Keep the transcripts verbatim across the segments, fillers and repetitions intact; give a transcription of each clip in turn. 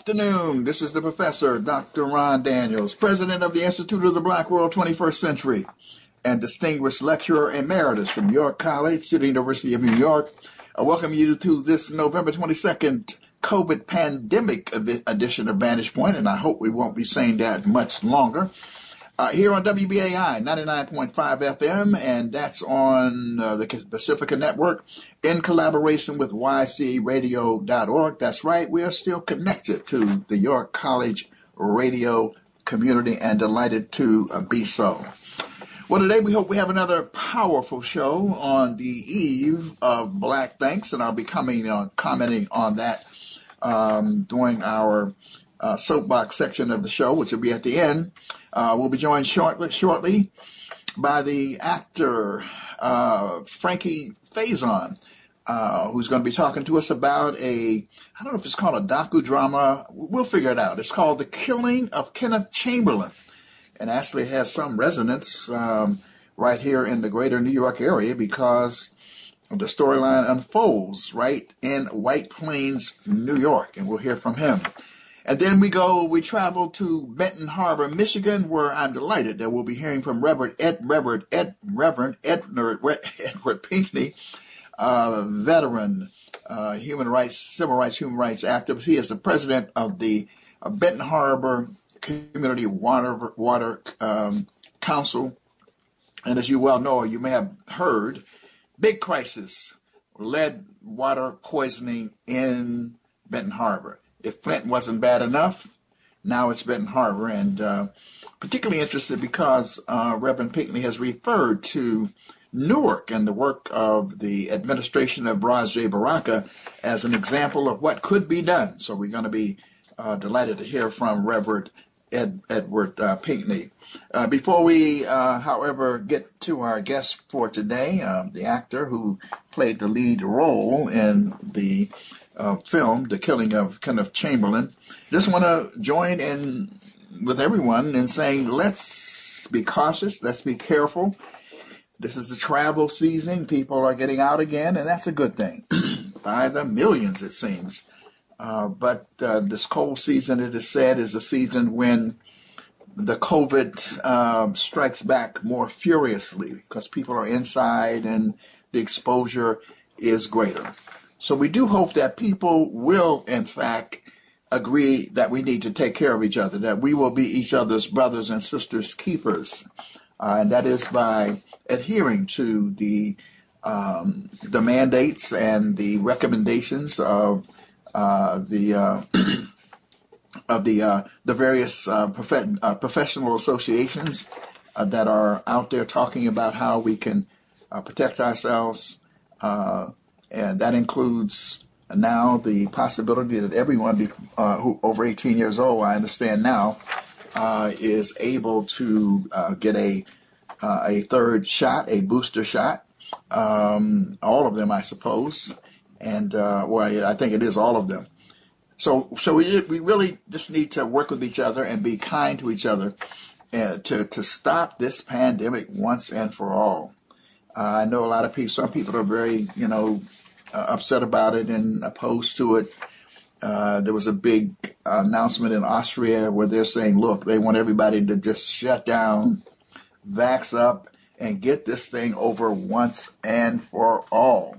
afternoon. This is the professor, Doctor Ron Daniels, president of the Institute of the Black World twenty-first Century, and distinguished lecturer emeritus from York College, City University of New York. I welcome you to this November twenty-second COVID pandemic edition of Vantage Point, and I hope we won't be saying that much longer. Uh, here on W B A I ninety-nine point five F M, and that's on uh, the Pacifica Network in collaboration with Y C radio dot org. That's right, we are still connected to the York College radio community and delighted to uh, be so. Well, today we hope we have another powerful show on the eve of Black Thanks, and I'll be coming on, commenting on that um, during our uh, soapbox section of the show, which will be at the end. Uh, we'll be joined shortly, shortly by the actor uh, Frankie Faison, uh, who's going to be talking to us about a, I don't know if it's called a docudrama. We'll figure it out. It's called The Killing of Kenneth Chamberlain, and actually has some resonance um, right here in the greater New York area because the storyline unfolds right in White Plains, New York, and we'll hear from him. And then we go, we travel to Benton Harbor, Michigan, where I'm delighted that we'll be hearing from Reverend Ed, Reverend Ed, Reverend Edward, Edward Pinkney, uh, veteran uh, human rights, civil rights, human rights activist. He is the president of the uh, Benton Harbor Community Water Water um, Council. And as you well know, or you may have heard, big crisis, lead water poisoning in Benton Harbor. If Flint wasn't bad enough, now it's Benton Harbor, and uh, particularly interested because uh, Reverend Pinkney has referred to Newark and the work of the administration of Raj J. Baraka as an example of what could be done. So we're going to be uh, delighted to hear from Reverend Ed, Edward uh, Pinkney. Uh, before we, uh, however, get to our guest for today, uh, the actor who played the lead role in the Uh, film, The Killing of Kenneth Chamberlain, just want to join in with everyone in saying let's be cautious, let's be careful. This is the travel season. People are getting out again, and that's a good thing. By the millions, it seems. Uh, but uh, this cold season, it is said, is a season when the COVID uh, strikes back more furiously because people are inside and the exposure is greater. So we do hope that people will, in fact, agree that we need to take care of each other, that we will be each other's brothers and sisters keepers, uh, and that is by adhering to the um, the mandates and the recommendations of uh, the uh, of the uh, the various uh, prof- uh, professional associations uh, that are out there talking about how we can uh, protect ourselves. Uh, And that includes now the possibility that everyone be, uh, who over eighteen years old, I understand now, uh, is able to uh, get a uh, a third shot, a booster shot. Um, all of them, I suppose, and uh, well, I think it is all of them. So, so we we really just need to work with each other and be kind to each other, uh, to to stop this pandemic once and for all. Uh, I know a lot of people, some people are very, you know, uh, upset about it and opposed to it. Uh, there was a big announcement in Austria where they're saying, look, they want everybody to just shut down, vax up, and get this thing over once and for all.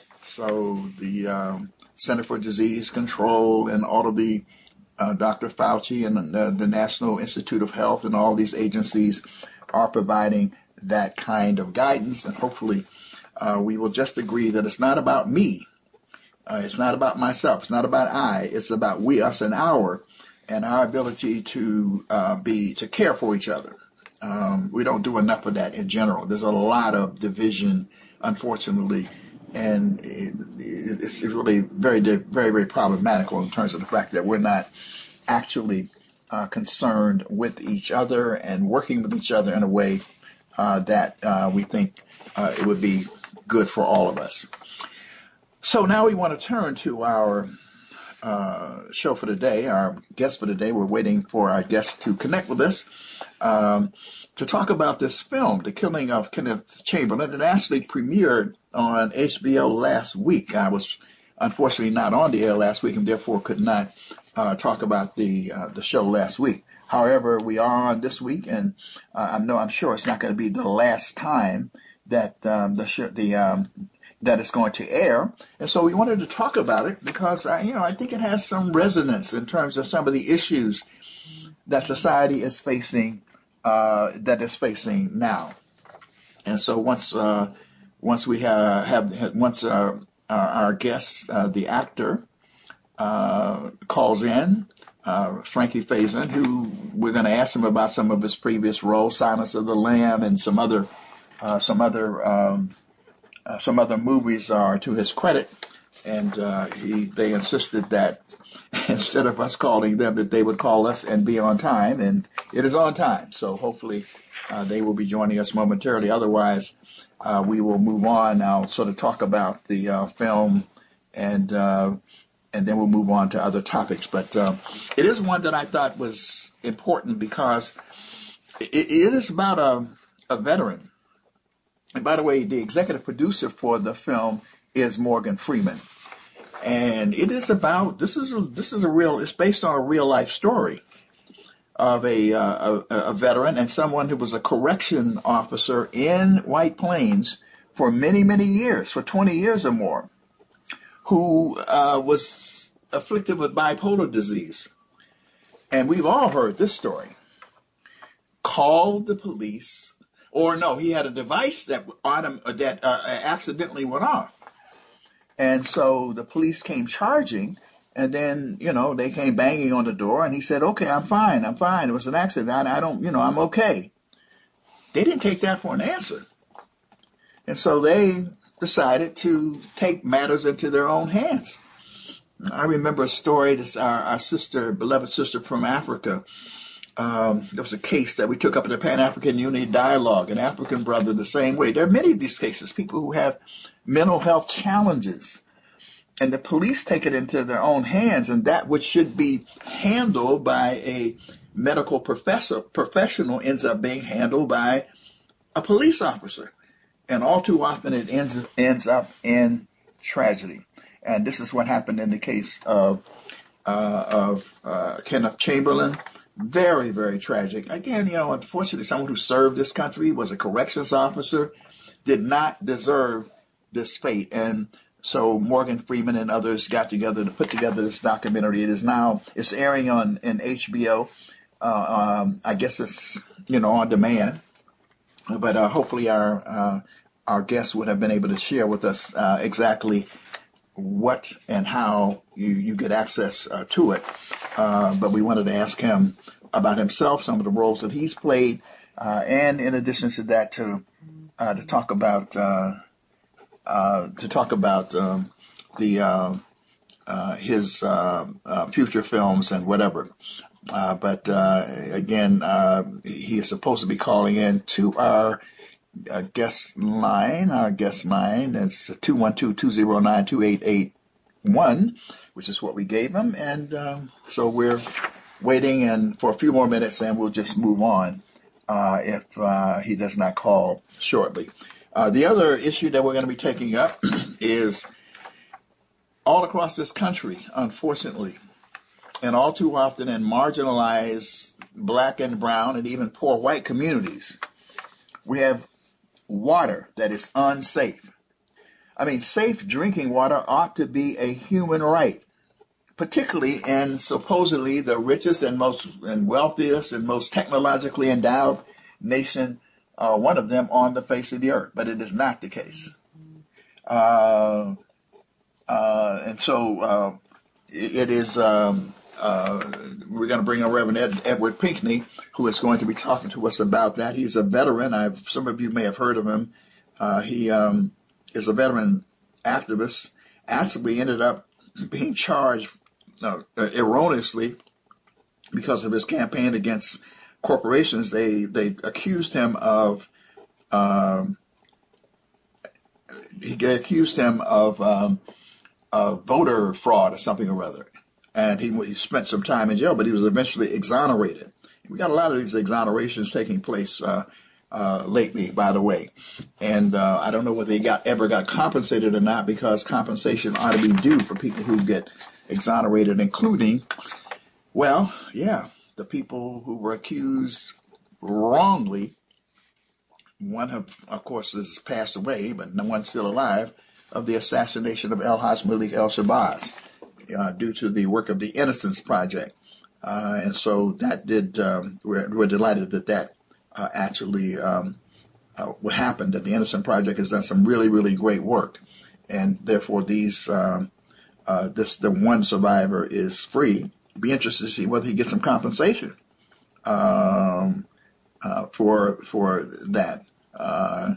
So the um, Center for Disease Control and all of the uh, Doctor Fauci and the, the National Institute of Health and all these agencies are providing that kind of guidance, and hopefully uh, we will just agree that it's not about me, uh, it's not about myself, it's not about I, it's about we, us, and our, and our ability to uh, be to care for each other. Um, we don't do enough of that in general. There's a lot of division, unfortunately, and it, it's really very, very, very problematical in terms of the fact that we're not actually uh, concerned with each other and working with each other in a way Uh, that uh, we think uh, it would be good for all of us. So now we want to turn to our uh, show for today, our guest for today. We're waiting for our guest to connect with us um, to talk about this film, The Killing of Kenneth Chamberlain. It actually premiered on H B O last week. I was unfortunately not on the air last week and therefore could not uh, talk about the uh, the show last week. However, we are on this week, and uh, I know I'm sure it's not going to be the last time that um, the sh- the um, that it's going to air. And so we wanted to talk about it because I, you know I think it has some resonance in terms of some of the issues that society is facing uh, that is facing now. And so once uh, once we have, have once our, our, our guest, uh, the actor, uh, calls in, uh, Frankie Faison, who we're going to ask him about some of his previous roles, Silence of the Lamb, and some other uh, some other um, uh, some other movies are to his credit. And uh, he they insisted that instead of us calling them, that they would call us and be on time, and it is on time. So hopefully uh, they will be joining us momentarily. Otherwise, uh, we will move on. I'll sort of talk about the uh, film, and uh, and then we'll move on to other topics. But uh, it is one that I thought was important because it, it is about a, a veteran. And by the way, the executive producer for the film is Morgan Freeman. And it is about, this is a, this is a real, it's based on a real life story of a, uh, a, a veteran and someone who was a correction officer in White Plains for many, many years, for twenty years or more, who uh, was afflicted with bipolar disease. And we've all heard this story. Called the police, or no, he had a device that, autom- that uh, accidentally went off. And so the police came charging, and then, you know, they came banging on the door, and he said, okay, I'm fine, I'm fine. It was an accident. I, I don't, you know, I'm okay. They didn't take that for an answer. And so they decided to take matters into their own hands. I remember a story, this, our, our sister, beloved sister from Africa, um, there was a case that we took up in the Pan-African Unity Dialogue, an African brother the same way. There are many of these cases, people who have mental health challenges, and the police take it into their own hands, and that which should be handled by a medical professor, professional ends up being handled by a police officer. And all too often it ends, ends up in tragedy. And this is what happened in the case of, uh, of uh, Kenneth Chamberlain. Very, very tragic. Again, you know, unfortunately, someone who served this country, was a corrections officer, did not deserve this fate. And so Morgan Freeman and others got together to put together this documentary. It is now, it's airing on in H B O. Uh, um, I guess it's, you know, on demand. But uh, hopefully our uh, our guests would have been able to share with us uh, exactly what and how you, you get access uh, to it. Uh, but we wanted to ask him about himself, some of the roles that he's played, uh, and in addition to that, to uh, to talk about uh, uh, to talk about um, the uh, uh, his uh, uh, future films and whatever. Uh, but uh, again, uh, he is supposed to be calling in to our uh, guest line. Our guest line is two one two, two zero nine, two eight eight one, which is what we gave him. And um, so we're waiting and for a few more minutes, and we'll just move on uh, if uh, he does not call shortly. Uh, the other issue that we're going to be taking up is all across this country, unfortunately, and all too often in marginalized black and brown and even poor white communities, we have water that is unsafe. I mean, safe drinking water ought to be a human right, particularly in supposedly the richest and most and wealthiest and most technologically endowed nation, uh, one of them on the face of the earth. But it is not the case. Uh, uh, and so uh, it is, um, uh, we're going to bring on Reverend Ed, Edward Pinkney, who is going to be talking to us about that. He's a veteran. I've, some of you may have heard of him. Uh, he um, is a veteran activist. Actually ended up being charged uh, erroneously because of his campaign against corporations. They they accused him of um, he accused him of um, uh, voter fraud or something or other, and he, he spent some time in jail, but he was eventually exonerated. We got a lot of these exonerations taking place uh, uh, lately, by the way, and uh, I don't know whether he got ever got compensated or not, because compensation ought to be due for people who get exonerated, including Well, yeah, the people who were accused wrongly, one of, of course has passed away, but no one's still alive, of the assassination of El-Haj Malik El-Shabazz uh, due to the work of the Innocence Project. Uh, and so that did, um, we're, we're delighted that that uh, actually um, uh, happened, that the Innocence Project has done some really, really great work. And therefore these, um, uh, this, the one survivor is free. Be interested to see whether he gets some compensation um, uh, for, for that. Uh,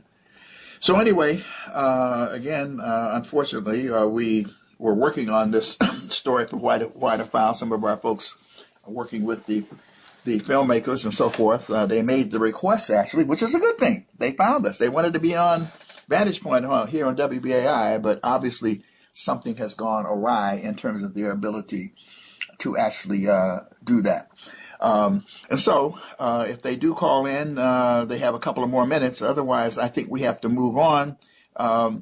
so anyway, uh, again, uh, unfortunately, uh, we were working on this story for White, White File. Some of our folks are working with the the filmmakers and so forth. Uh, they made the request, actually, which is a good thing. They found us. They wanted to be on Vantage Point uh, here on W B A I, but obviously something has gone awry in terms of their ability to actually uh, do that. Um, and so uh, if they do call in, uh, they have a couple of more minutes. Otherwise, I think we have to move on. Um,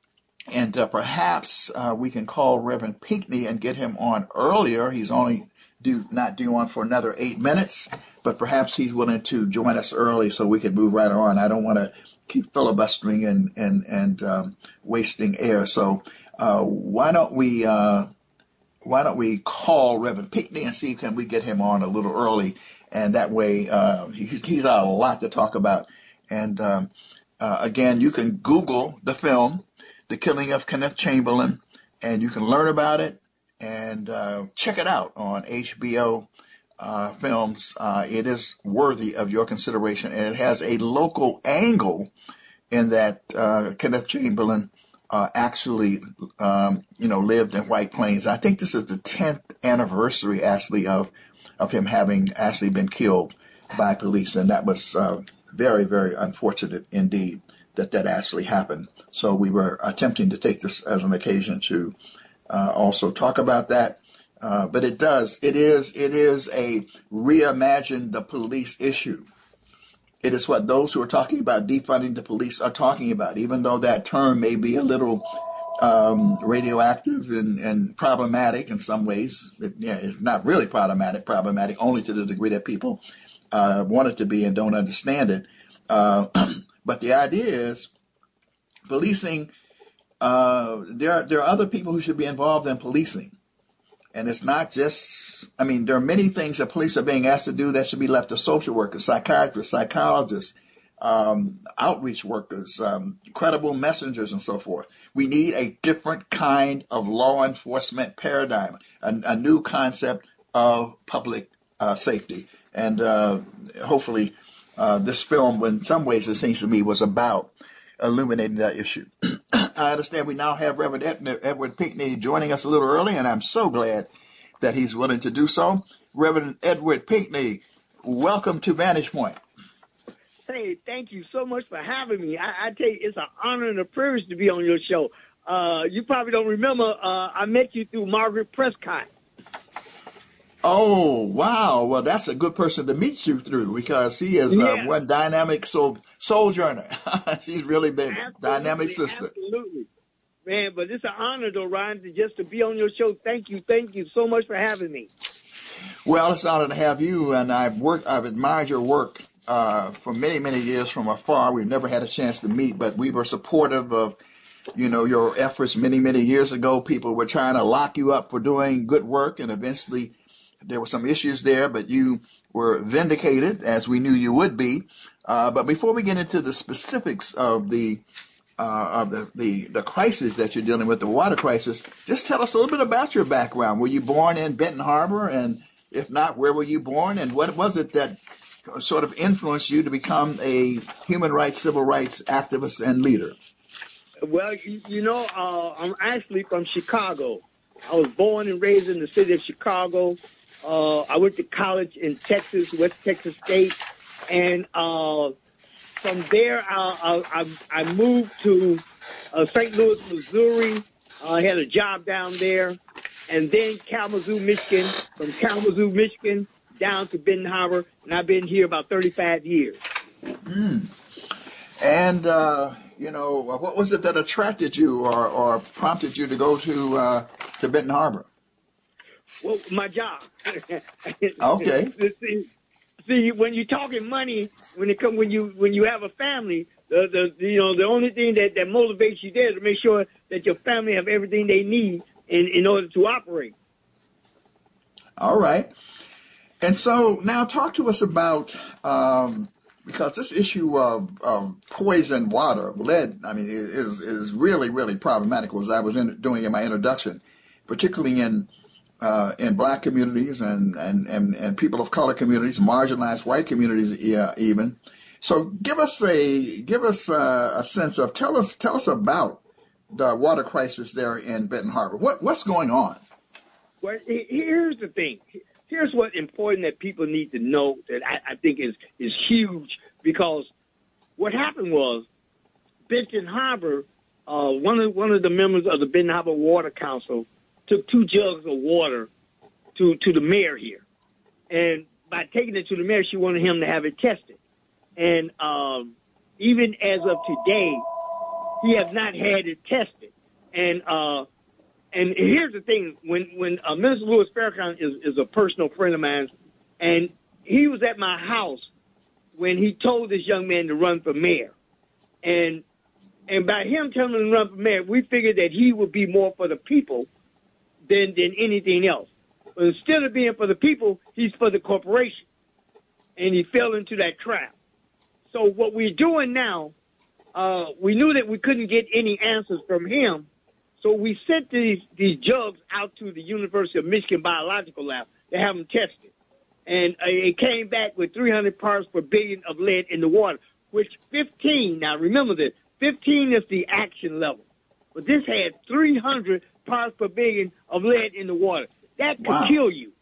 and uh, perhaps uh, we can call Reverend Pinckney and get him on earlier. He's only due, not due on for another eight minutes, but perhaps he's willing to join us early so we can move right on. I don't want to keep filibustering and, and, and um, wasting air. So uh, why don't we... Uh, Why don't we call Reverend Pinckney and see can we get him on a little early, and that way uh, he's, he's got a lot to talk about. And um, uh, again, you can Google the film, The Killing of Kenneth Chamberlain, and you can learn about it and uh, check it out on H B O uh, Films. Uh, it is worthy of your consideration, and it has a local angle in that uh, Kenneth Chamberlain Uh, actually, um, you know, lived in White Plains. I think this is the tenth anniversary, actually, of of him having actually been killed by police, and that was uh, very, very unfortunate indeed that that actually happened. So we were attempting to take this as an occasion to uh, also talk about that. Uh, but it does, it is, it is a reimagine the police issue. It is what those who are talking about defunding the police are talking about, even though that term may be a little um, radioactive and, and problematic in some ways. It, yeah, it's not really problematic, problematic only to the degree that people uh, want it to be and don't understand it. Uh, but the idea is policing, uh, there, there are other people who should be involved in policing. And it's not just, I mean, there are many things that police are being asked to do that should be left to social workers, psychiatrists, psychologists, um, outreach workers, um, credible messengers, and so forth. We need a different kind of law enforcement paradigm, a, a new concept of public uh, safety. And uh, hopefully uh, this film, in some ways, it seems to me, was about illuminating that issue. I understand we now have Reverend Ed- Edward Pinckney joining us a little early, and I'm so glad that he's willing to do so. Reverend Edward Pinckney, welcome to Vantage Point. Hey, thank you so much for having me. I, I tell you, it's an honor and a privilege to be on your show. Uh, you probably don't remember, uh, I met you through Margaret Prescott. Oh, wow. Well, that's a good person to meet you through because she is uh, yeah. one dynamic soul, sojourner. She's really been absolutely, dynamic sister. Absolutely. Man, but it's an honor, though, Ryan, to just to be on your show. Thank you. Thank you so much for having me. Well, it's an honor to have you, and I've worked, I've admired your work uh, for many, many years from afar. We've never had a chance to meet, but we were supportive of, you know, your efforts many, many years ago. People were trying to lock you up for doing good work, and eventually there were some issues there, but you were vindicated, as we knew you would be. Uh, but before we get into the specifics of the uh, of the, the, the crisis that you're dealing with, the water crisis, just tell us a little bit about your background. Were you born in Benton Harbor? And if not, where were you born? And what was it that sort of influenced you to become a human rights, civil rights activist and leader? Well, you, you know, uh, I'm actually from Chicago. I was born and raised in the city of Chicago. Uh, I went to college in Texas, West Texas State, and uh, from there I, I, I moved to uh, Saint Louis, Missouri. I had a job down there, and then Kalamazoo, Michigan. From Kalamazoo, Michigan, down to Benton Harbor, and I've been here about thirty-five years. Mm. And uh, you know, what was it that attracted you or, or prompted you to go to uh, to Benton Harbor? Well, my job. Okay. see, see, when you're talking money, when it come when you when you have a family, the, the you know the only thing that, that motivates you there is to make sure that your family have everything they need in, in order to operate. All right. And so now talk to us about, um, because this issue of, of poison water, lead, I mean, is is really, really problematic, as I was in, doing in my introduction, particularly in uh, in black communities and, and, and, and people of color communities, marginalized white communities uh, even. So give us a give us a, a sense of, tell us tell us about the water crisis there in Benton Harbor. What What's going on? Well, here's the thing. Here's what's important that people need to know that I, I think is, is huge, because what happened was Benton Harbor, uh, one of one of the members of the Benton Harbor Water Council took two jugs of water to, to the mayor here. And by taking it to the mayor, she wanted him to have it tested. And um, even as of today, he has not had it tested. And uh, and here's the thing: when when uh, Minister Louis Farrakhan is, is a personal friend of mine, and he was at my house when he told this young man to run for mayor, and and by him telling him to run for mayor, we figured that he would be more for the people than than anything else. But instead of being for the people, he's for the corporation, and he fell into that trap. So what we're doing now, uh, we knew that we couldn't get any answers from him. So we sent these, these jugs out to the University of Michigan Biological Lab to have them tested. And uh, it came back with three hundred parts per billion of lead in the water, which fifteen, now remember this, fifteen is the action level. But this had three hundred parts per billion of lead in the water. That could Wow. kill you.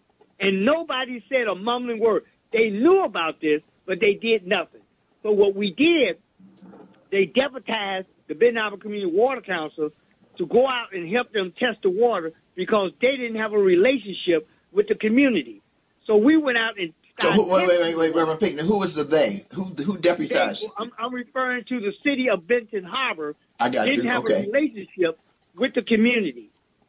And nobody said a mumbling word. They knew about this, but they did nothing. So what we did, they deputized the Benton Harbor Community Water Council to go out and help them test the water, because they didn't have a relationship with the community. So we went out and So who, wait, wait, wait, wait, Reverend Pinckney, who was the they? Who who deputized? They, I'm, I'm referring to the city of Benton Harbor. I got didn't you. have Okay. a relationship with the community.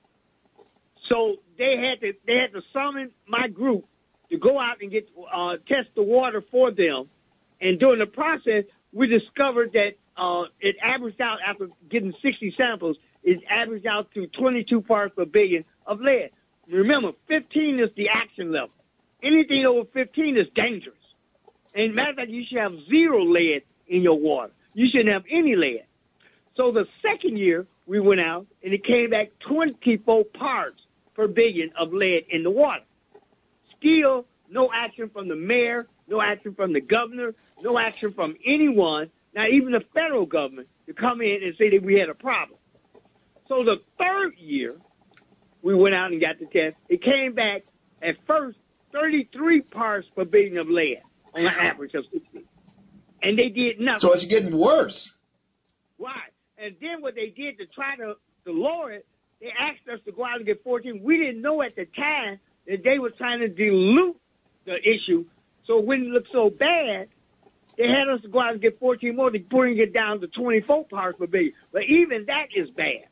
So they had to they had to summon my group to go out and get uh, test the water for them. And during the process, we discovered that uh, it averaged out, after getting sixty samples, it averaged out to twenty-two parts per billion of lead. Remember, fifteen is the action level. Anything over fifteen is dangerous. And matter of fact, you should have zero lead in your water. You shouldn't have any lead. So the second year, we went out, and it came back twenty-four parts per billion of lead in the water. Still, no action from the mayor, no action from the governor, no action from anyone, not even the federal government, to come in and say that we had a problem. So the third year, we went out and got the test. It came back, at first, thirty-three parts per billion of lead on an average of sixty. And they did nothing. So it's getting worse. Why? And then what they did to try to, to lower it, they asked us to go out and get fourteen. We didn't know at the time that they were trying to dilute the issue. So when it looked so bad, they had us to go out and get fourteen more to bring it down to twenty-four parts per billion. But even that is bad.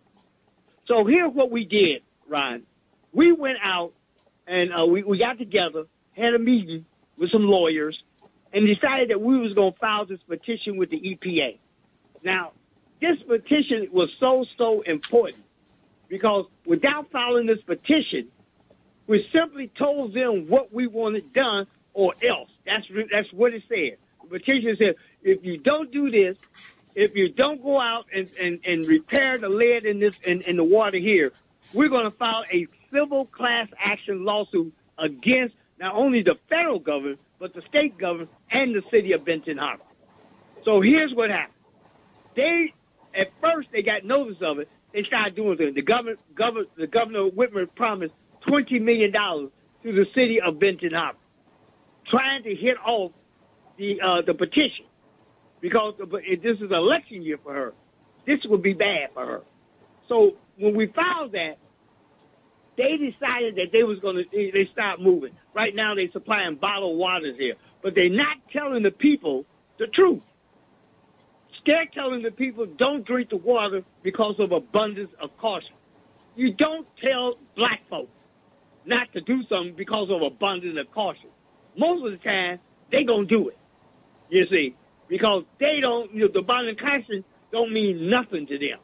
So here's what we did, Ron. We went out and uh, we, we got together, had a meeting with some lawyers, and decided that we was going to file this petition with the E P A. Now, this petition was so, so important, because without filing this petition, we simply told them what we wanted done or else. That's that's what it said. The petition said, if you don't do this, if you don't go out and, and, and repair the lead in this in, in the water here, we're going to file a civil class action lawsuit against not only the federal government, but the state government and the city of Benton Harbor. So here's what happened. They, at first, they got notice of it. They started doing things. The government, governor, the governor Whitmer promised twenty million dollars to the city of Benton Harbor, trying to hit off the uh, the petition, because if this is an election year for her. This would be bad for her. So when we filed that, they decided that they was going to, they start moving. Right now they're supplying bottled waters here, but they're not telling the people the truth. They're telling the people don't drink the water because of abundance of caution. You don't tell black folks not to do something because of abundance of caution. Most of the time, they gonna do it. You see, because they don't, you know, the abundance of caution don't mean nothing to them.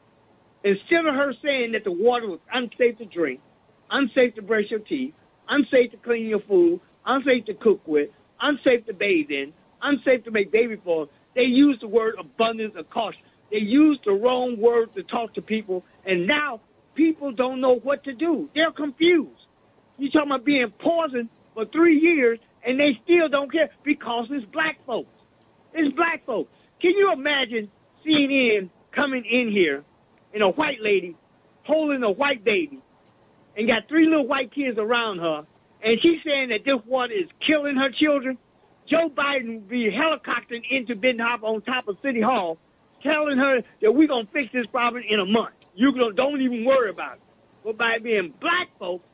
Instead of her saying that the water was unsafe to drink, unsafe to brush your teeth, unsafe to clean your food, unsafe to cook with, unsafe to bathe in, unsafe to make baby for, they used the word abundance of caution. They used the wrong word to talk to people, and now people don't know what to do. They're confused. You talking about being poisoned for three years, and they still don't care because it's black folks. It's black folks. Can you imagine C N N coming in here and a white lady holding a white baby and got three little white kids around her, and she's saying that this water is killing her children? Joe Biden will be helicoptering into Binnenhof on top of City Hall, telling her that we're going to fix this problem in a month. You don't, don't even worry about it. But by being black folks,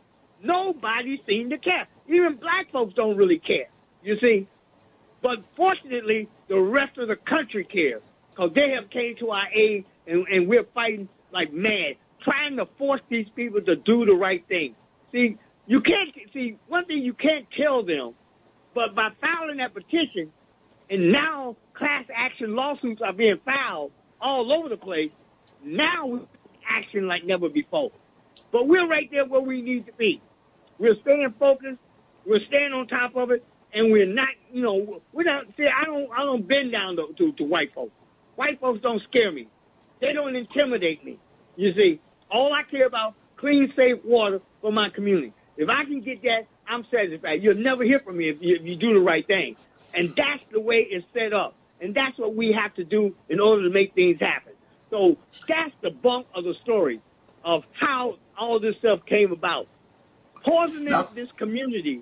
nobody seems to care. Even black folks don't really care, you see. But fortunately, the rest of the country cares because they have came to our aid, and, and we're fighting like mad, trying to force these people to do the right thing. See, you can't, see, one thing you can't tell them, but by filing that petition, and now class action lawsuits are being filed all over the place, now we're action like never before. But we're right there where we need to be. We're staying focused, we're staying on top of it, and we're not, you know, we're not, see, I don't, I don't bend down to, to, to white folks. White folks don't scare me. They don't intimidate me. You see, all I care about, clean, safe water for my community. If I can get that, I'm satisfied. You'll never hear from me if you, if you do the right thing. And that's the way it's set up. And that's what we have to do in order to make things happen. So that's the bulk of the story of how all this stuff came about. Poisoning no. this community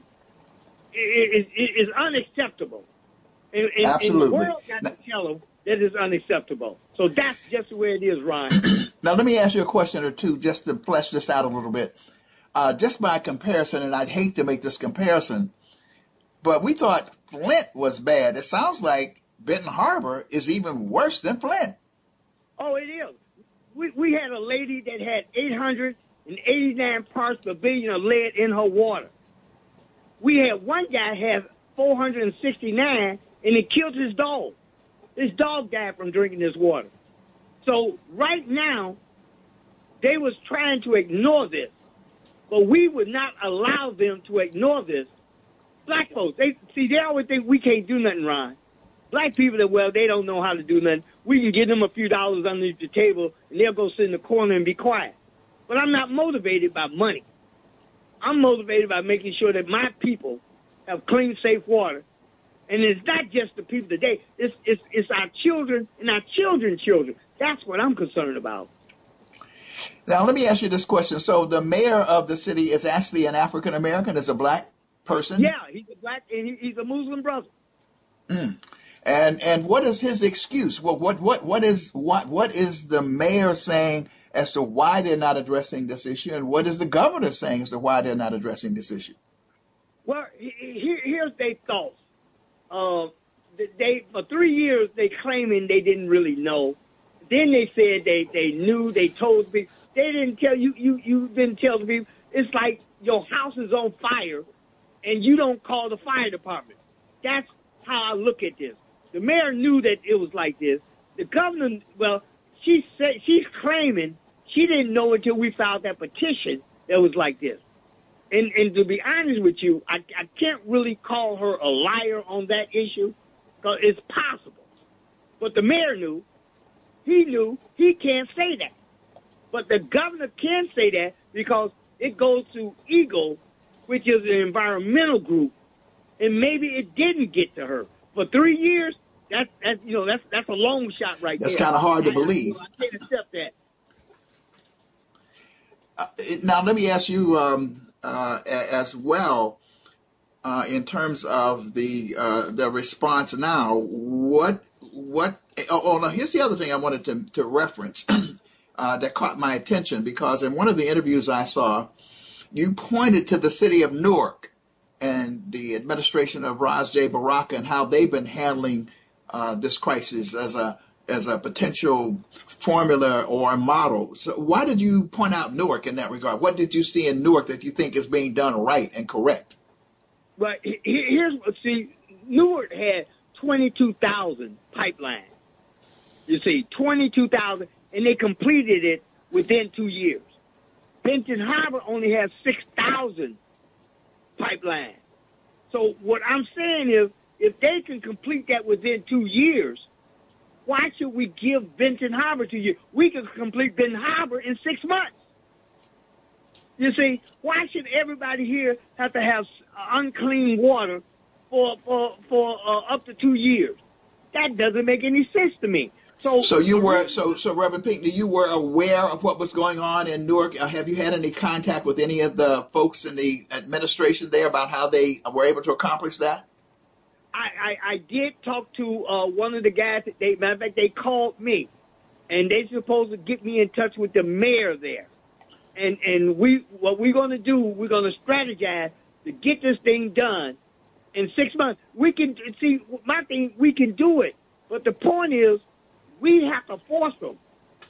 is, is, is unacceptable. And, and, Absolutely. and the world got to tell them that it's unacceptable. So that's just the way it is, Ron. Now, let me ask you a question or two just to flesh this out a little bit. Uh, just by comparison, and I'd hate to make this comparison, but we thought Flint was bad. It sounds like Benton Harbor is even worse than Flint. Oh, it is. We, we had a lady that had eight hundred eighty-nine parts per billion of lead in her water. We had one guy have four hundred sixty-nine, and it killed his dog. His dog died from drinking this water. So right now, they was trying to ignore this, but we would not allow them to ignore this. Black folks, they see, they always think we can't do nothing, Ron. Black people that, well, they don't know how to do nothing. We can give them a few dollars underneath the table, and they'll go sit in the corner and be quiet. But I'm not motivated by money. I'm motivated by making sure that my people have clean, safe water. And it's not just the people today. It's, it's, it's our children and our children's children. That's what I'm concerned about. Now, let me ask you this question. So the mayor of the city is actually an African-American, is a black person? Yeah, he's a black, and he, he's a Muslim brother. Mm. And and what is his excuse? Well, what what what is what what is the mayor saying as to why they're not addressing this issue, and what is the governor saying as to why they're not addressing this issue? Well, here, here's their thoughts. Uh, they for three years they claiming they didn't really know. Then they said they, they knew. They told people. They didn't tell you. You you didn't tell the people. It's like your house is on fire, and you don't call the fire department. That's how I look at this. The mayor knew that it was like this. The governor, well, she said she's claiming she didn't know until we filed that petition that was like this. And and to be honest with you, I, I can't really call her a liar on that issue because it's possible. But the mayor knew. He knew. He can't say that. But the governor can say that because it goes to EGLE, which is an environmental group, and maybe it didn't get to her. For three years, that's, that's you know, that's that's a long shot right that's there. That's kind of hard to I, believe. I, I can't accept that. Uh, now, let me ask you um, uh, as well, uh, in terms of the uh, the response now, what what? Oh, oh, no. Here's the other thing I wanted to to reference uh, that caught my attention, because in one of the interviews I saw, you pointed to the city of Newark and the administration of Ras J. Baraka and how they've been handling uh, this crisis as a as a potential formula or a model. So why did you point out Newark in that regard? What did you see in Newark that you think is being done right and correct? Well, here's what, see, Newark had twenty-two thousand pipelines. You see, twenty-two thousand, and they completed it within two years. Benton Harbor only has six thousand pipelines. So what I'm saying is, if they can complete that within two years, why should we give Benton Harbor two years? We can complete Benton Harbor in six months. You see, why should everybody here have to have unclean water for for for uh, up to two years? That doesn't make any sense to me. So, so you were so so Reverend Pinckney, you were aware of what was going on in Newark. Uh, have you had any contact with any of the folks in the administration there about how they were able to accomplish that? I, I, I did talk to uh, one of the guys. That they, matter of fact, they called me, and they supposed to get me in touch with the mayor there. And and we what we're going to do, we're going to strategize to get this thing done in six months. We can see my thing. We can do it, but the point is, we have to force them.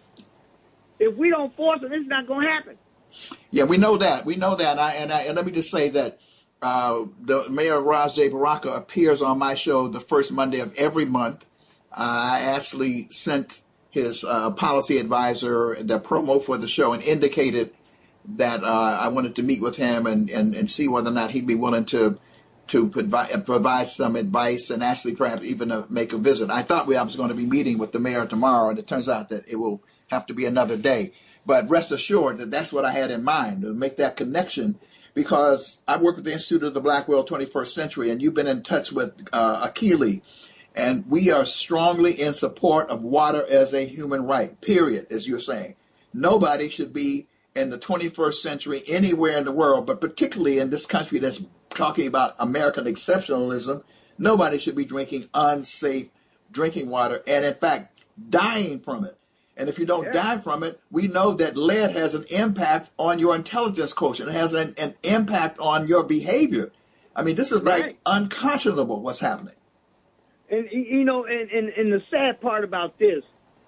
If we don't force them, it's not going to happen. Yeah, we know that. We know that. And, I, and, I, and let me just say that uh, the Mayor Ras J. Baraka appears on my show the first Monday of every month. Uh, I actually sent his uh, policy advisor the promo for the show and indicated that uh, I wanted to meet with him and, and, and see whether or not he'd be willing to to provide, provide some advice and actually perhaps even uh, make a visit. I thought we I was going to be meeting with the mayor tomorrow, and it turns out that it will have to be another day. But rest assured that that's what I had in mind, to make that connection, because I work with the Institute of the Black World twenty-first Century, and you've been in touch with uh, Akili, and we are strongly in support of water as a human right, period, as you're saying. Nobody should be in the twenty-first century anywhere in the world, but particularly in this country that's talking about American exceptionalism, nobody should be drinking unsafe drinking water and, in fact, dying from it. And if you don't yeah. die from it, we know that lead has an impact on your intelligence quotient. It has an, an impact on your behavior. I mean, this is like right. unconscionable what's happening. And, you know, and, and, and the sad part about this,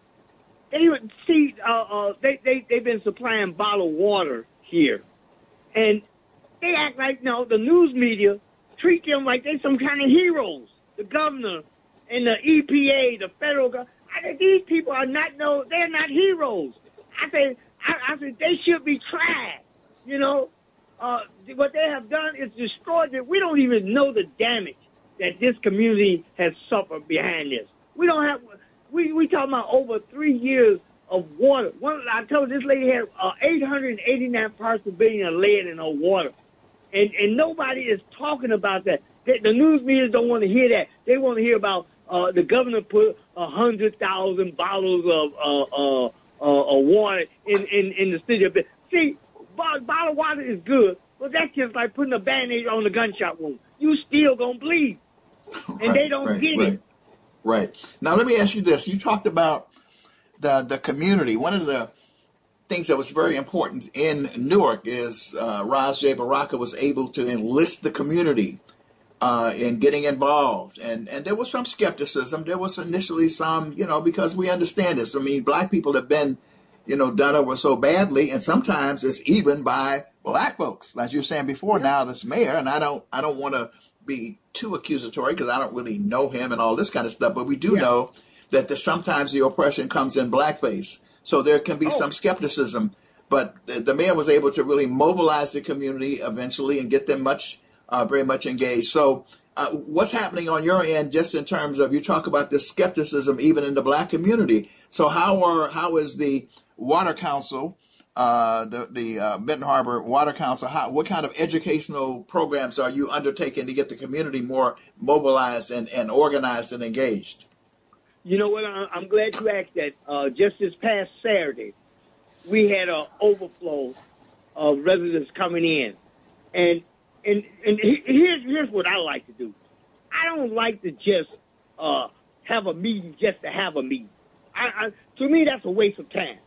they would see, uh, uh, they, they, they've been supplying bottled water here. And they act like, no, the news media treat them like they some kind of heroes. The governor and the E P A, the federal government. I said, these people are not, no, they're not heroes. I said, I, I said, they should be tried. You know, uh, what they have done is destroyed it. We don't even know the damage that this community has suffered behind this. We don't have, we, we talking about over three years of water. One, I told this lady had uh, eight hundred eighty-nine parts per billion of lead in her water. And, and nobody is talking about that. The, the news media don't want to hear that. They want to hear about uh, the governor put one hundred thousand bottles of uh, uh, uh, uh, water in, in, in the city of Benton. See, bottled water is good, but that's just like putting a Band-Aid on the gunshot wound. You still going to bleed. And right, they don't right, get right, it. Right. Now, let me ask you this. You talked about the the community. One of the things that was very important in Newark is uh, Ras J. Baraka was able to enlist the community uh, in getting involved. And, and there was some skepticism. There was initially some, you know, because we understand this. I mean, black people have been, you know, done over so badly, and sometimes it's even by black folks. As you were saying before, now this mayor, and I don't, I don't want to be too accusatory because I don't really know him and all this kind of stuff, but we do yeah. know that the, sometimes the oppression comes in blackface. So there can be oh. some skepticism, but the, the mayor was able to really mobilize the community eventually and get them much, uh, very much engaged. So uh, what's happening on your end, just in terms of, you talk about this skepticism even in the black community. So how are how is the Water Council, uh, the the uh, Benton Harbor Water Council, how, what kind of educational programs are you undertaking to get the community more mobilized and, and organized and engaged? You know what? I'm glad you asked that. Uh, just this past Saturday, we had an overflow of residents coming in, and and and here's here's what I like to do. I don't like to just uh, have a meeting just to have a meeting. I, I, to me, that's a waste of time.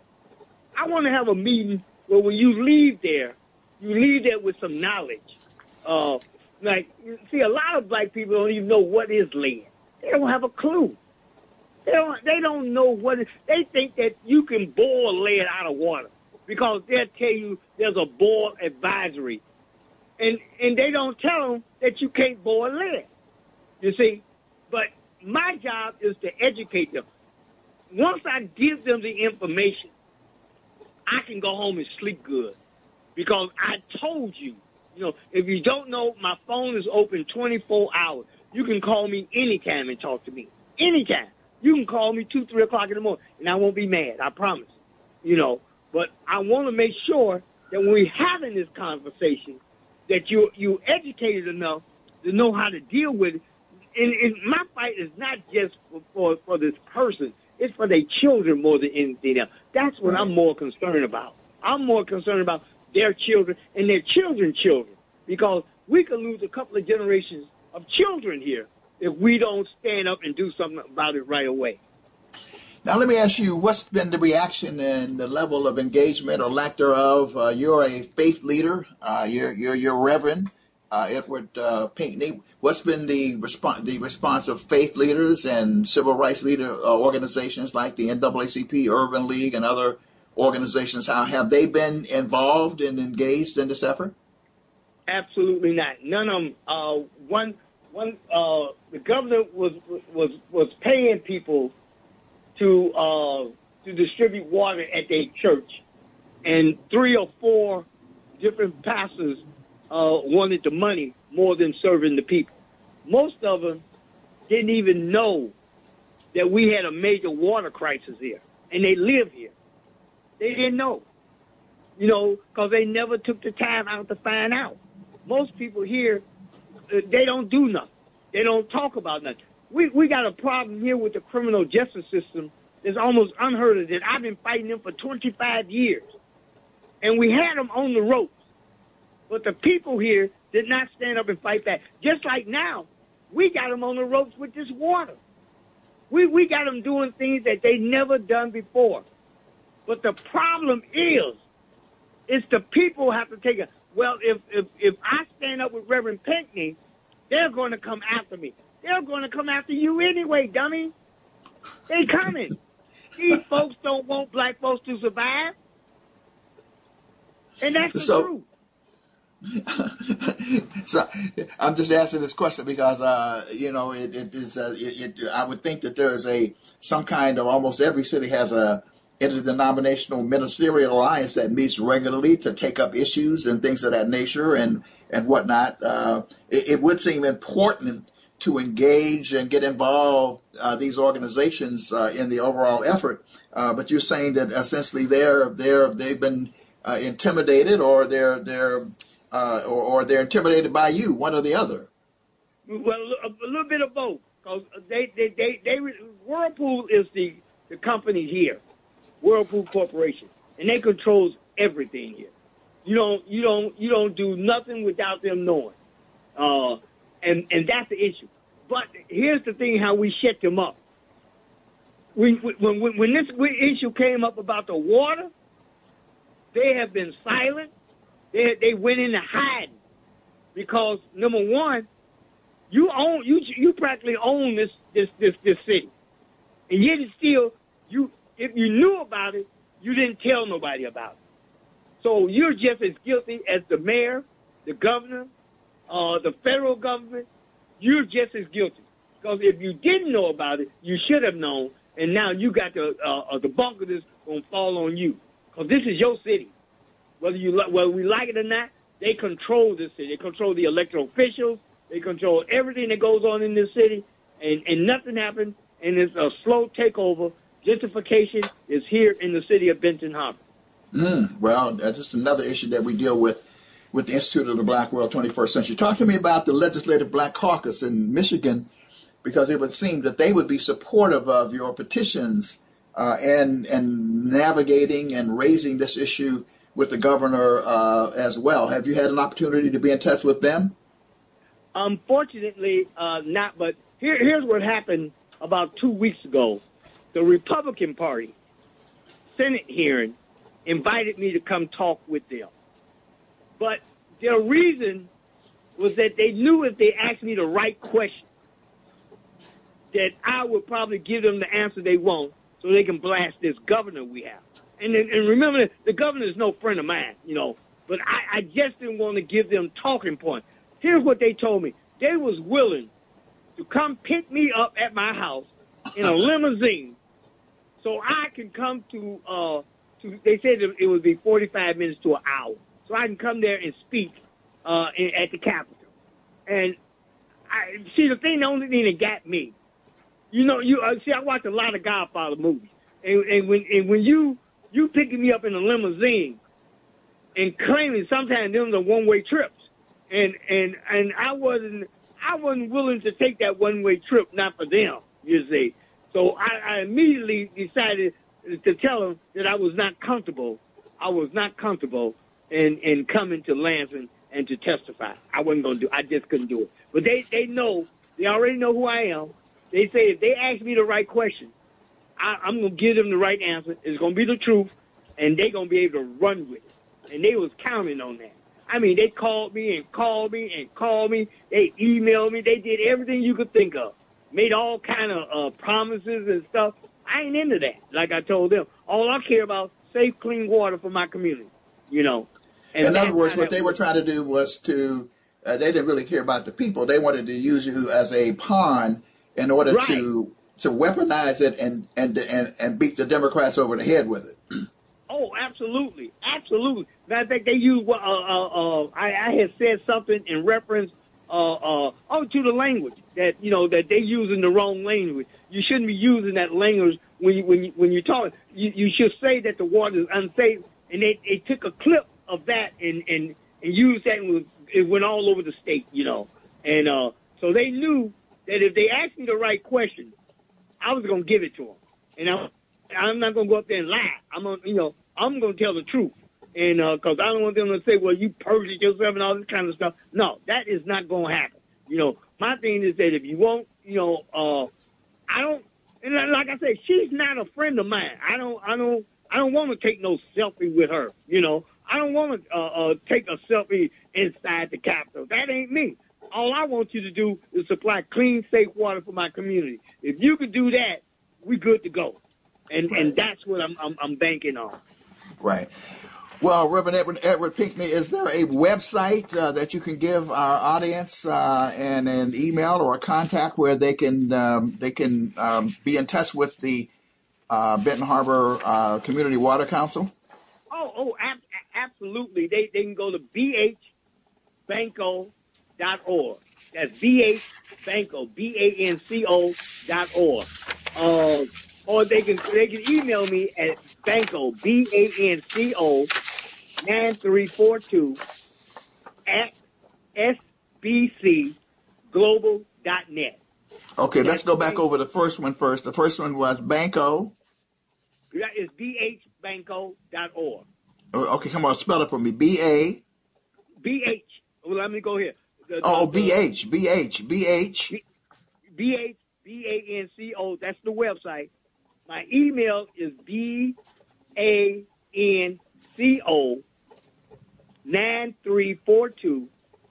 I want to have a meeting where when you leave there, you leave there with some knowledge. Uh, like, see, a lot of black people don't even know what is lead. They don't have a clue. They don't, they don't know what it, they think that you can boil lead out of water because they'll tell you there's a boil advisory. And, and they don't tell them that you can't boil lead, you see. But my job is to educate them. Once I give them the information, I can go home and sleep good because I told you. You know, if you don't know, my phone is open twenty-four hours. You can call me anytime and talk to me. Anytime. You can call me two, three o'clock in the morning, and I won't be mad. I promise. You know, but I want to make sure that when we're having this conversation, that you you educated enough to know how to deal with it. And, and my fight is not just for, for, for this person. It's for their children more than anything else. That's what I'm more concerned about. I'm more concerned about their children and their children's children, because we could lose a couple of generations of children here if we don't stand up and do something about it right away. Now, let me ask you, what's been the reaction and the level of engagement or lack thereof? Uh, you're a faith leader. Uh, you're, you're, you're Reverend uh, Edward uh, Pinckney. What's been the response, the response of faith leaders and civil rights leader uh, organizations like the N double A C P, Urban League, and other organizations? How have they been involved and engaged in this effort? Absolutely not. None of them. Uh, one, one. Uh, the governor was was was paying people to uh, to distribute water at their church, and three or four different pastors uh, wanted the money more than serving the people. Most of them didn't even know that we had a major water crisis here, and they live here. They didn't know, you know, because they never took the time out to find out. Most people here, uh, they don't do nothing. They don't talk about nothing. We we got a problem here with the criminal justice system that's almost unheard of. That I've been fighting them for twenty-five years, and we had them on the ropes. But the people here did not stand up and fight back. Just like now, we got them on the ropes with this water. We we got them doing things that they never done before. But the problem is, is the people have to take it. Well, if, if, if I stand up with Reverend Pinckney, they're going to come after me. They're going to come after you anyway, dummy. They coming. These folks don't want black folks to survive. And that's the so, truth. So I'm just asking this question because, uh, you know, it, it is. Uh, it, it, I would think that there is a some kind of almost every city has a interdenominational ministerial alliance that meets regularly to take up issues and things of that nature and and whatnot. Uh, it, it would seem important to engage and get involved uh, these organizations uh, in the overall effort. Uh, but you're saying that essentially they're they're they've been uh, intimidated, or they're they're uh, or, or they're intimidated by you, one or the other. Well, a, a little bit of both, because they they they, they Whirlpool is the the company here. Whirlpool Corporation, and they controls everything here. You don't, you don't, you don't do nothing without them knowing, uh, and and that's the issue. But here's the thing: how we shut them up. We, when when when this issue came up about the water, they have been silent. They they went into hiding because number one, you own you you practically own this this this this city, and yet it's still you. If you knew about it, you didn't tell nobody about it. So you're just as guilty as the mayor, the governor, uh, the federal government. You're just as guilty. Because if you didn't know about it, you should have known, and now you got the uh, the bulk of this going to fall on you. Because this is your city. Whether you whether we like it or not, they control this city. They control the elected officials. They control everything that goes on in this city, and, and nothing happens, and it's a slow takeover. Gentrification is here in the city of Benton Harbor. Mm, well, that's just another issue that we deal with with the Institute of the Black World twenty-first Century. Talk to me about the Legislative Black Caucus in Michigan, because it would seem that they would be supportive of your petitions uh, and and navigating and raising this issue with the governor uh, as well. Have you had an opportunity to be in touch with them? Unfortunately, uh, not. But here, here's what happened about two weeks ago. The Republican Party Senate hearing invited me to come talk with them. But their reason was that they knew if they asked me the right question, that I would probably give them the answer they want so they can blast this governor we have. And, and remember, the governor is no friend of mine, you know, but I, I just didn't want to give them talking points. Here's what they told me. They was willing to come pick me up at my house in a limousine so I can come to, uh, to they said it would be forty-five minutes to an hour, so I can come there and speak uh, in, at the Capitol. And I see, the thing, the only thing that got me, you know, you uh, see, I watch a lot of Godfather movies, and, and when and when you you picking me up in a limousine and claiming sometimes them are one-way trips, and and and I wasn't I wasn't willing to take that one-way trip, not for them, you see. So I, I immediately decided to tell them that I was not comfortable. I was not comfortable in in coming to Lansing and to testify. I wasn't going to do. I just couldn't do it. But they they know. They already know who I am. They say if they ask me the right question, I, I'm going to give them the right answer. It's going to be the truth, and they're going to be able to run with it. And they was counting on that. I mean, they called me and called me and called me. They emailed me. They did everything you could think of. Made all kind of uh, promises and stuff. I ain't into that, like I told them. All I care about is safe, clean water for my community, you know. And in other words, what they were trying to do was to, uh, they didn't really care about the people. They wanted to use you as a pawn in order right. to to weaponize it and, and and and beat the Democrats over the head with it. Oh, absolutely, absolutely. Matter of fact, they used. Uh, uh, uh, I, I had said something in reference, uh, uh, oh, to the language that you know that they using the wrong language. You shouldn't be using that language when you when you when you talk. You, you should say that the water is unsafe. And they, they took a clip of that and and and used that, and it, was, it went all over the state, you know. And uh, so they knew that if they asked me the right question, I was going to give it to them. And I, I'm not going to go up there and lie. I'm going, you know, I'm going to tell the truth. And because uh, I don't want them to say, well, you perjured yourself and all this kind of stuff. No, that is not going to happen. You know, my thing is that if you won't, you know, uh, I don't. And like I said, she's not a friend of mine. I don't. I don't. I don't want to take no selfie with her. You know, I don't want to uh, uh, take a selfie inside the Capitol. That ain't me. All I want you to do is supply clean, safe water for my community. If you can do that, we good to go. And right. and that's what I'm, I'm I'm banking on. Right. Well, Reverend Edward, Edward Pinkney, is there a website uh, that you can give our audience uh, and an email or a contact where they can um, they can um, be in touch with the uh, Benton Harbor uh, Community Water Council? Oh, oh, ab- absolutely. They they can go to b h banco dot org. That's B H Banco, B A N C O dot org. Uh, or they can they can email me at Banco, B A N C O nine three four two at S B C global dot net. Okay, That's let's go back over the first one first. The first one was Banco. It's B H banco dot org. Okay, come on, spell it for me. B A. B H. Well, let me go here. The, the, oh, B H, B H, B H. B H, B A N C O, that's the website. My email is B A N C O nine three four two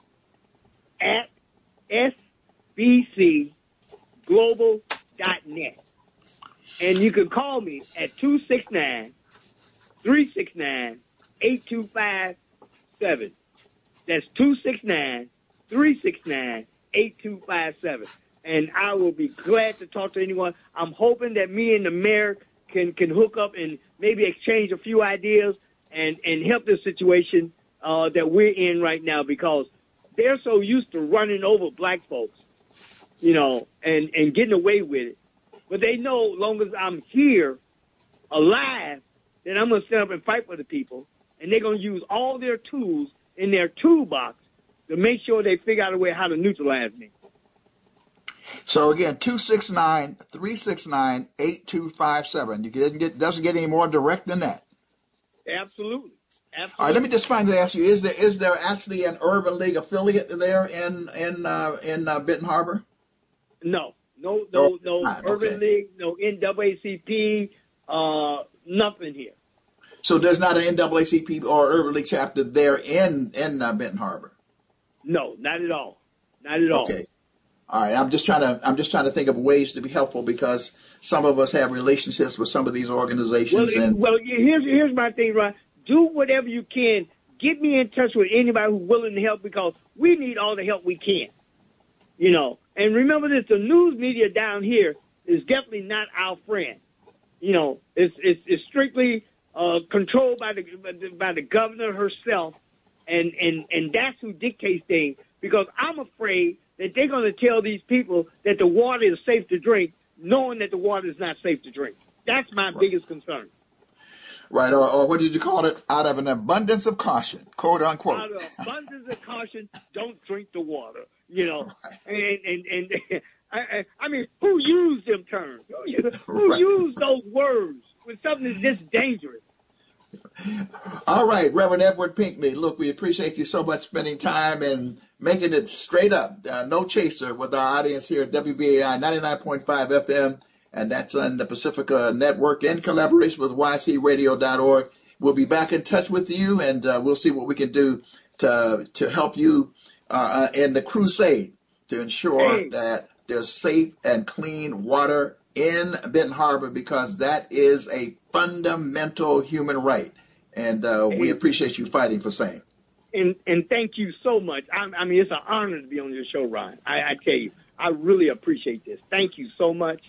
at S B C global dot net. And you can call me at two six nine, three six nine, eight two five seven. That's two six nine, three six nine, eight two five seven. And I will be glad to talk to anyone. I'm hoping that me and the mayor can, can hook up and maybe exchange a few ideas and, and help this situation uh, that we're in right now, because they're so used to running over black folks, you know, and, and getting away with it. But they know as long as I'm here alive, then I'm going to stand up and fight for the people. And they're going to use all their tools in their toolbox to make sure they figure out a way how to neutralize me. So again, two six nine, three six nine, eight two five seven. You doesn't get doesn't get any more direct than that. Absolutely. Absolutely. All right, let me just finally ask you: Is there is there actually an Urban League affiliate there in in uh, in uh, Benton Harbor? No, no, no, no. Not, Urban okay. League, no N double A C P, uh, nothing here. So there's not an N double A C P or Urban League chapter there in in uh, Benton Harbor. No, not at all. Not at all. Okay. All right, I'm just trying to I'm just trying to think of ways to be helpful because some of us have relationships with some of these organizations. Well, and well, here's here's my thing, Ron. Do whatever you can. Get me in touch with anybody who's willing to help because we need all the help we can. You know, and remember this: the news media down here is definitely not our friend. You know, it's it's, it's strictly uh, controlled by the by the governor herself, and and and that's who dictates things. Because I'm afraid that they're going to tell these people that the water is safe to drink, knowing that the water is not safe to drink. That's my right. biggest concern. Right, or, or what did you call it? Out of an abundance of caution, quote unquote. Out of abundance of caution, don't drink the water. You know, right. and and and I, I mean, who used them terms? Who right. used those words when something is this dangerous? All right, Reverend Edward Pinkney. Look, we appreciate you so much spending time and making it straight up, uh, no chaser, with our audience here at W B A I ninety-nine point five F M, and that's on the Pacifica Network in collaboration with Y C radio dot org. We'll be back in touch with you, and uh, we'll see what we can do to to help you uh, in the crusade to ensure hey. that there's safe and clean water in Benton Harbor, because that is a fundamental human right, and uh, hey. we appreciate you fighting for same. And and thank you so much. I, I mean, it's an honor to be on your show, Ron. I, I tell you, I really appreciate this. Thank you so much.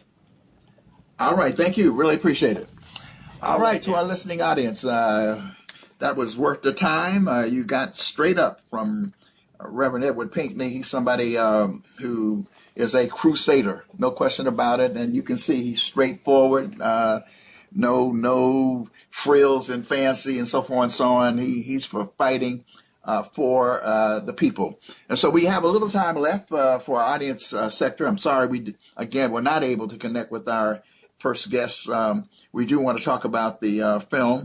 All right, thank you. Really appreciate it. All right, to our listening audience, uh, that was worth the time. Uh, you got straight up from uh, Reverend Edward Pinkney. He's somebody um, who is a crusader, no question about it. And you can see he's straightforward, uh, no no frills and fancy and so forth and so on. He he's for fighting uh, for uh, the people. And so we have a little time left uh, for our audience uh, sector. I'm sorry, we again, we're not able to connect with our first guests. Um, we do want to talk about the uh, film.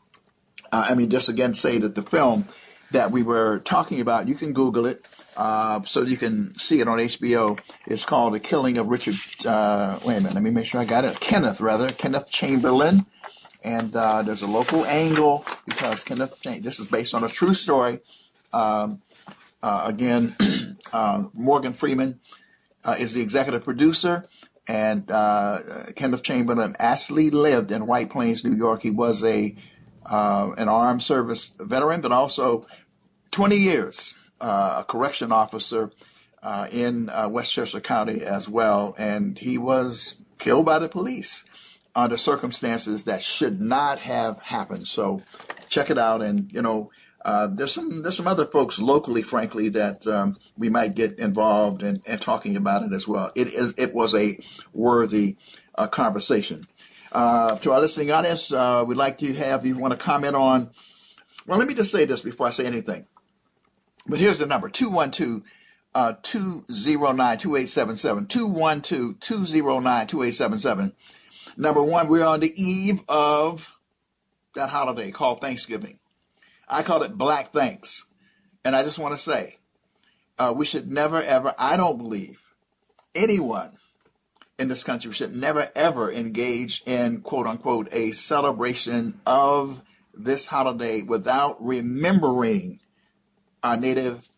Uh, I mean, just again say that the film that we were talking about, you can Google it uh, so you can see it on H B O. It's called The Killing of Richard, uh, wait a minute, let me make sure I got it. Kenneth, rather, Kenneth Chamberlain. And uh, there's a local angle because Kenneth, this is based on a true story. Um, uh, again, uh, Morgan Freeman uh, is the executive producer. And uh, Kenneth Chamberlain actually lived in White Plains, New York. He was a uh, an armed service veteran, but also twenty years uh, a correction officer uh, in uh, Westchester County as well. And he was killed by the police under circumstances that should not have happened. So check it out. And, you know, Uh, there's some there's some other folks locally, frankly, that um, we might get involved in, in talking about it as well. It is it was a worthy uh, conversation. Uh, to our listening audience, uh, we'd like to have you want to comment on. Well, let me just say this before I say anything. But here's the number: two one two, two oh nine, two eight seven seven. two one two, two oh nine, two eight seven seven. Number one, we're on the eve of that holiday called Thanksgiving. I call it Black Thanks. And I just want to say, uh, we should never, ever, I don't believe anyone in this country should never, ever engage in, quote unquote, a celebration of this holiday without remembering our Native,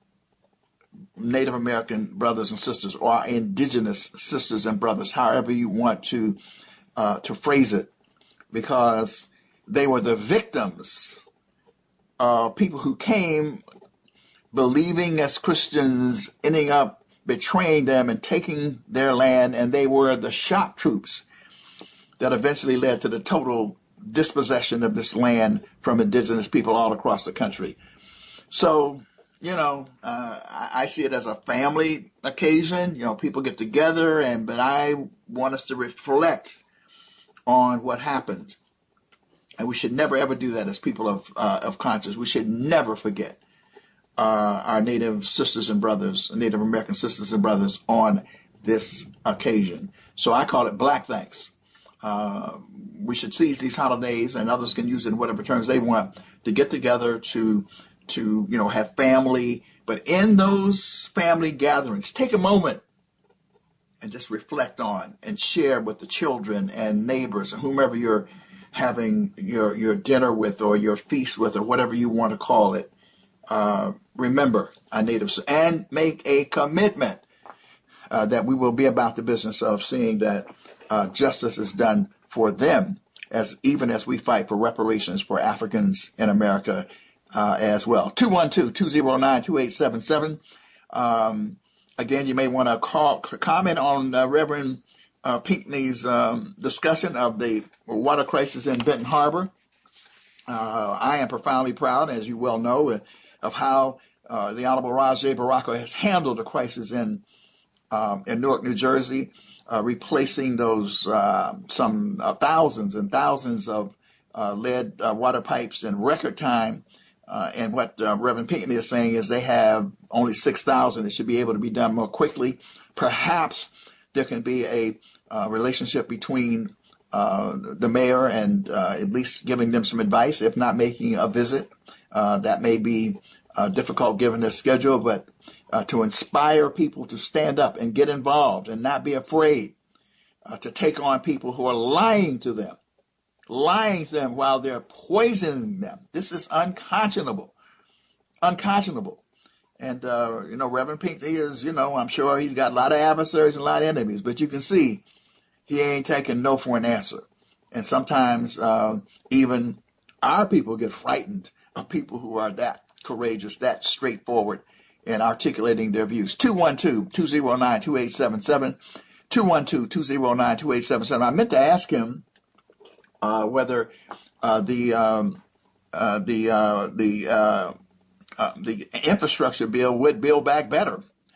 Native American brothers and sisters, or our indigenous sisters and brothers, however you want to, uh, to phrase it, because they were the victims. Uh, people who came believing as Christians, ending up betraying them and taking their land, and they were the shock troops that eventually led to the total dispossession of this land from indigenous people all across the country. So, you know, uh, I, I see it as a family occasion. You know, people get together, and but I want us to reflect on what happened. And we should never, ever do that as people of uh, of conscience. We should never forget uh, our Native sisters and brothers, Native American sisters and brothers on this occasion. So I call it Black Thanks. Uh, we should seize these holidays, and others can use it in whatever terms they want, to get together to, to you know, have family. But in those family gatherings, take a moment and just reflect on and share with the children and neighbors and whomever you're having your, your dinner with or your feast with or whatever you want to call it. Uh, remember our natives and make a commitment uh, that we will be about the business of seeing that uh, justice is done for them, as even as we fight for reparations for Africans in America uh, as well. two one two, two zero nine, two eight seven seven. Um, again, you may want to call, comment on uh, Reverend uh, Pinckney's um, discussion of the water crisis in Benton Harbor. Uh, I am profoundly proud, as you well know, of how uh, the Honorable Rajay Baraka has handled the crisis in um, in Newark, New Jersey, uh, replacing those uh, some uh, thousands and thousands of uh, lead uh, water pipes in record time. Uh, and what uh, Reverend Pinckney is saying is they have only six thousand. It should be able to be done more quickly. Perhaps there can be a uh, relationship between uh, the mayor and uh, at least giving them some advice, if not making a visit. Uh, that may be uh, difficult given their schedule, but uh, to inspire people to stand up and get involved and not be afraid uh, to take on people who are lying to them. lying to them while they're poisoning them. This is unconscionable, unconscionable. And, uh, you know, Reverend Pinckney is, you know, I'm sure he's got a lot of adversaries and a lot of enemies, but you can see he ain't taking no for an answer. And sometimes uh, even our people get frightened of people who are that courageous, that straightforward in articulating their views. two one two, two zero nine, two eight seven seven, two one two, two zero nine, two eight seven seven. I meant to ask him Uh, whether uh, the um, uh, the uh, the uh, uh, the infrastructure bill would build back better,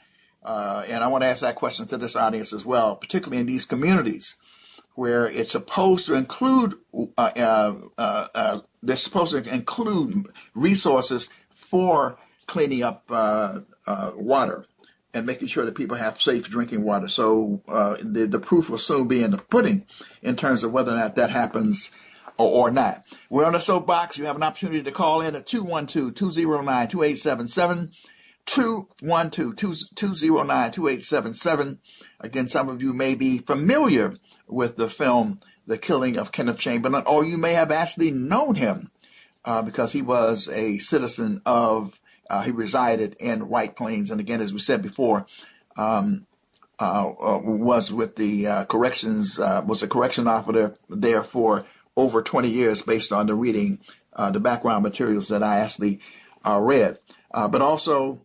uh, and I want to ask that question to this audience as well, particularly in these communities where it's supposed to include uh, uh, uh, uh, they're supposed to include resources for cleaning up uh, uh, water and making sure that people have safe drinking water. So uh, the, the proof will soon be in the pudding in terms of whether or not that happens or, or not. We're on the soapbox. You have an opportunity to call in at two one two, two zero nine, two eight seven seven, two one two, two zero nine, two eight seven seven. Again, some of you may be familiar with the film The Killing of Kenneth Chamberlain, or you may have actually known him uh, because he was a citizen of Uh, he resided in White Plains, and again, as we said before, um, uh, uh, was with the uh, corrections, uh, was a correction officer there for over twenty years, based on the reading, uh, the background materials that I actually uh, read. Uh, but also,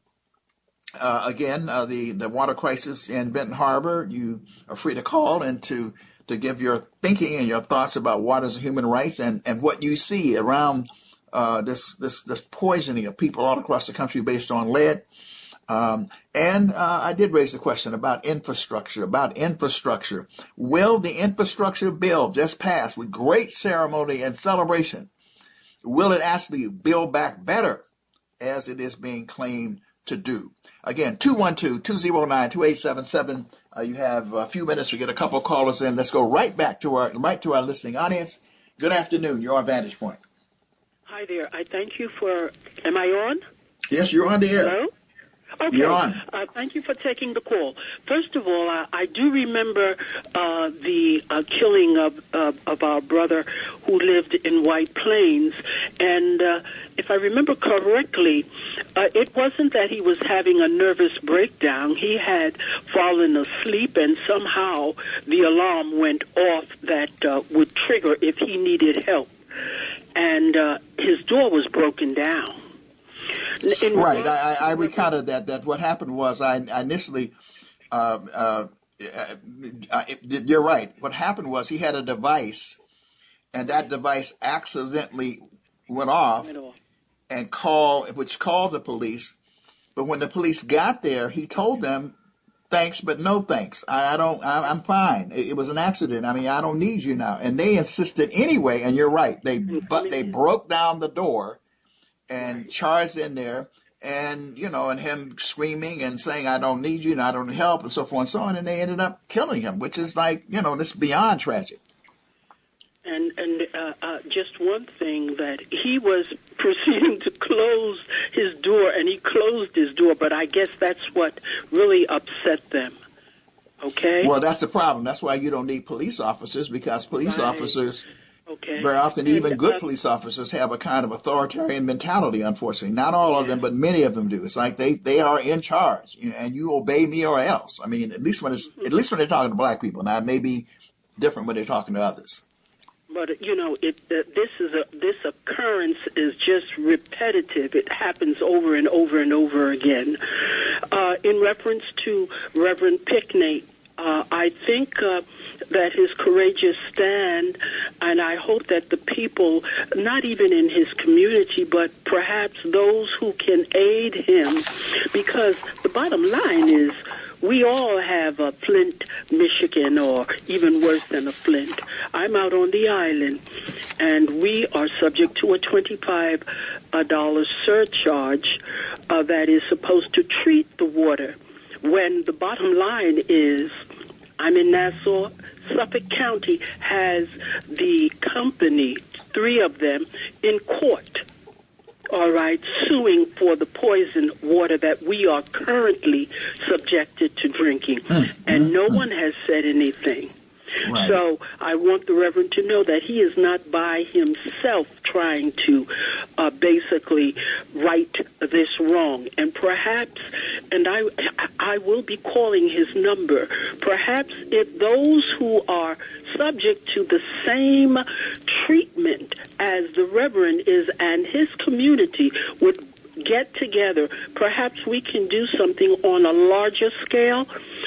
uh, again, uh, the the water crisis in Benton Harbor. You are free to call and to to give your thinking and your thoughts about water as human rights and and what you see around Uh, this this this poisoning of people all across the country based on lead. Um, and uh, I did raise the question about infrastructure, about infrastructure. Will the infrastructure bill just passed with great ceremony and celebration, will it actually build back better as it is being claimed to do? Again, two one two, two zero nine, two eight seven seven. Uh, you have a few minutes to get a couple of callers in. Let's go right back to our right to our listening audience. Good afternoon. You're on Vantage Point. Hi there. I thank you for, am I on? Yes, you're on the air. Hello? Okay. You're on. Uh, thank you for taking the call. First of all, I, I do remember uh, the uh, killing of, uh, of our brother who lived in White Plains. And uh, if I remember correctly, uh, it wasn't that he was having a nervous breakdown. He had fallen asleep, and somehow the alarm went off that uh, would trigger if he needed help. And uh, his door was broken down. In right, I, I recounted that. That what happened was I, I initially, uh, uh, uh, you're right. What happened was he had a device, and that device accidentally went off, and called, which called the police. But when the police got there, he told them, "Thanks, but no thanks. I, I don't. I, I'm fine. It, it was an accident. I mean, I don't need you now." And they insisted anyway. And you're right. They but they broke down the door and charged in there, and you know, and him screaming and saying, "I don't need you, and I don't help," and so forth and so on. And they ended up killing him, which is like, you know, this beyond tragic. And and uh, uh, just one thing, that he was proceeding to close his door, and he closed his door, but I guess that's what really upset them. Okay? Well, that's the problem. That's why you don't need police officers, because police right. officers Okay. Very often, And, even good uh, police officers have a kind of authoritarian mentality, unfortunately. Not all of them, but many of them do. It's like they, they are in charge, and you obey me or else. I mean, at least when it's at least when they're talking to black people. Now, it may be different when they're talking to others. But you know, it uh, this is a this occurrence is just repetitive. It happens over and over and over again. Uh, in reference to Reverend Pinckney, uh, I think uh, that his courageous stand, and I hope that the people, not even in his community, but perhaps those who can aid him, because the bottom line is, we all have a Flint, Michigan, or even worse than a Flint. I'm out on the island, and we are subject to a twenty-five dollars surcharge uh, that is supposed to treat the water, when the bottom line is, I'm in Nassau, Suffolk County has the company, three of them, in court. All right, suing for the poison water that we are currently subjected to drinking. Mm, and mm, no mm. one has said anything. Right. So I want the Reverend to know that he is not by himself trying to uh, basically right this wrong. And perhaps, and I, I will be calling his number, perhaps if those who are subject to the same treatment as the Reverend is and his community would get together, perhaps we can do something on a larger scale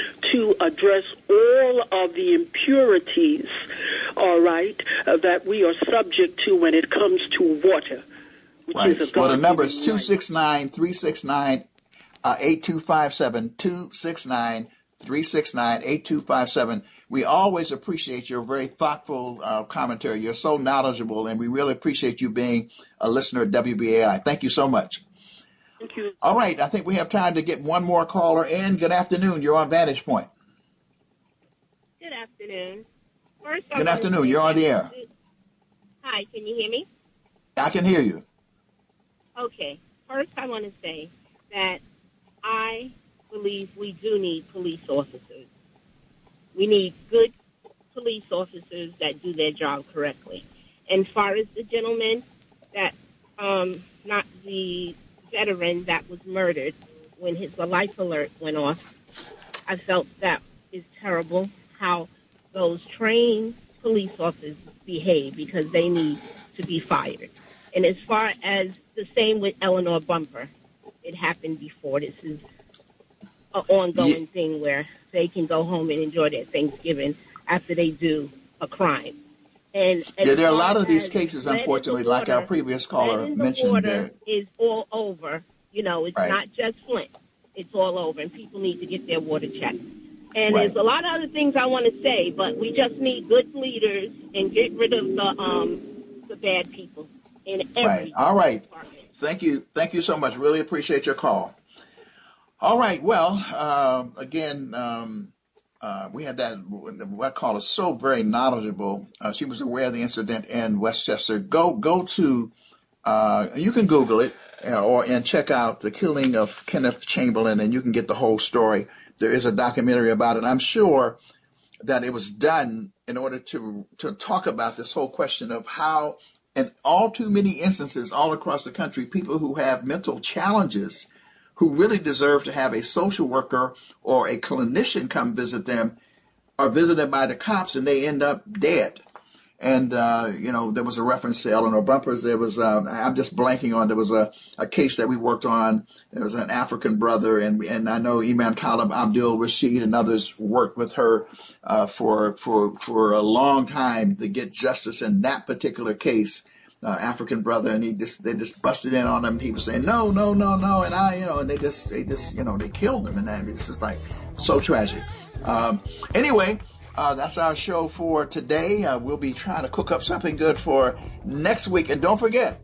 to address all of the impurities, all right, uh, that we are subject to when it comes to water. Which right. Is a well, the number is two six nine, three six nine, eight two five seven, two six nine, three six nine, eight two five seven. We always appreciate your very thoughtful uh, commentary. You're so knowledgeable, and we really appreciate you being a listener at W B A I. Thank you so much. Thank you. All right, I think we have time to get one more caller in. Good afternoon. You're on Vantage Point. Good afternoon. First, Good afternoon. You're on the air. Hi, can you hear me? I can hear you. Okay. First, I want to say that I believe we do need police officers. We need good police officers that do their job correctly. And as far as the gentleman that, um, not the veteran that was murdered when his life alert went off, I felt that is terrible how those trained police officers behave, because they need to be fired. And as far as the same with Eleanor Bumper, it happened before. This is an ongoing yeah. thing where they can go home and enjoy their Thanksgiving after they do a crime. And yeah, there are a lot of these cases, unfortunately, like our previous caller mentioned. Water that is all over. You know, it's right. not just Flint. It's all over, and people need to get their water checked. And right. there's a lot of other things I want to say, but we just need good leaders and get rid of the um the bad people in every right. All right. department. Thank you. Thank you so much. Really appreciate your call. All right. Well, uh, again, um, uh, we had that, what caller is so very knowledgeable. Uh, she was aware of the incident in Westchester. Go go to, uh, you can Google it uh, or and check out the killing of Kenneth Chamberlain, and you can get the whole story. There is a documentary about it. I'm sure that it was done in order to to talk about this whole question of how, in all too many instances all across the country, people who have mental challenges, who really deserve to have a social worker or a clinician come visit them, are visited by the cops and they end up dead. And, uh, you know, there was a reference to Eleanor Bumpers. There was, um, I'm just blanking on, there was a, a case that we worked on. There was an African brother, and and I know Imam Talib Abdul Rashid and others worked with her uh, for, for, for a long time to get justice in that particular case. Uh, African brother, and he just they just busted in on him. He was saying no, no, no, no, and I, you know, and they just they just you know they killed him, and I mean, it's just like so tragic. Um, anyway, uh, that's our show for today. Uh, we'll be trying to cook up something good for next week, and don't forget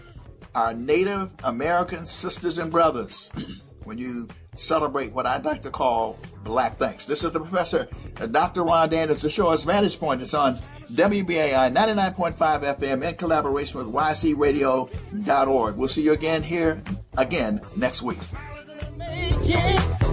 our Native American sisters and brothers when you celebrate what I'd like to call Black Thanks. This is the professor, uh, Doctor Ron Daniels. The show is Vantage Point. It's on W B A I ninety-nine point five F M in collaboration with Y C radio dot org. We'll see you again here again next week.